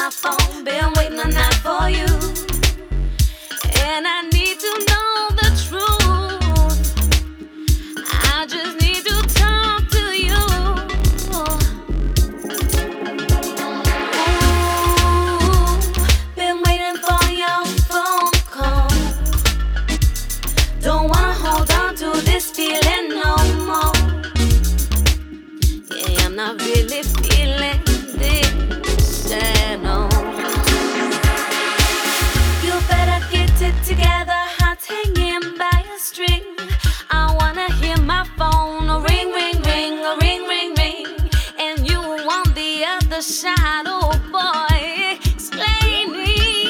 my phone, been waiting all night for you. And I need to know the truth. I just need to talk to you. Ooh, been waiting for your phone call. Don't wanna hold on to this feeling no more. Yeah, I'm not really feeling this at all. You better get it together, heart hanging by a string. I wanna hear my phone a ring, ring, ring, a ring, ring, ring. And you on the other side, oh boy, explaining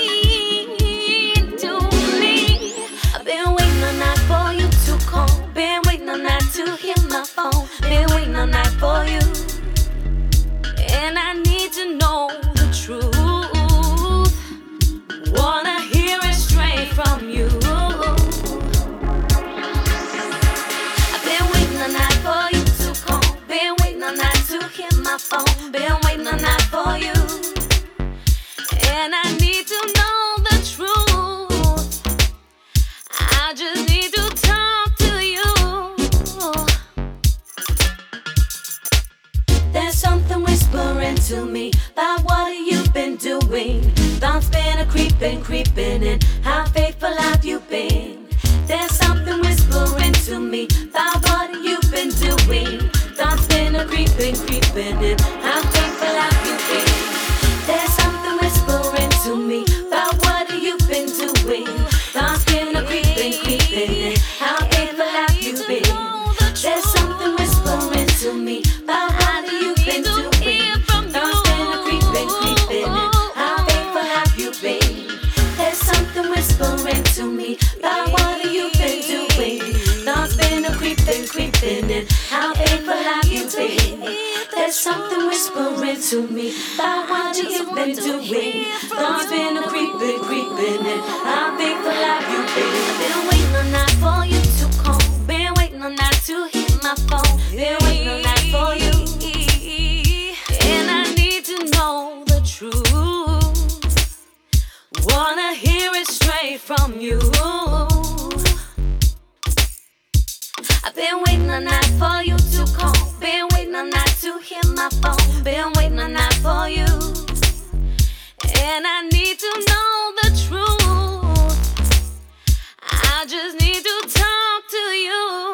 to me. I've been waiting all night for you to call. Been waiting all night to hear my phone. Been waiting all night for you. And I need to know the truth. Wanna hear it straight from you. I've been waiting all night for you to call. Been waiting all night to hear my phone. Been waiting all night for you. And I need to know the truth. I just need to talk to you. There's something whispering to me about what you've been doing. Thoughts been a creeping, creeping in. How faithful have you been? There's something whispering to me about what you've been doing. Thoughts been a creeping, creeping in. How faithful have you been? There's something whispering to me about what you've been doing. Thoughts been a creeping, creeping in. How faithful have you been? There's something whispering to me about what you've been doing. Thoughts been a creeping, creeping in. How faithful have you been? There's something whispering to me about what you've been doing. Thoughts been a creeping, creeping in. How faithful have you been? There's something whispering to me about what you've been doing. Thoughts been a creeping, creeping in. How faithful have you been? Been waiting all night for you to call. Been waiting all night to hear my phone. Been waiting all night for you. And I need to know the truth. Wanna hear it straight from you. I've been waiting all night for you to call. Been waiting all night to hear my phone. Been waiting all night for you. And I need to know the truth. I just need to talk to you.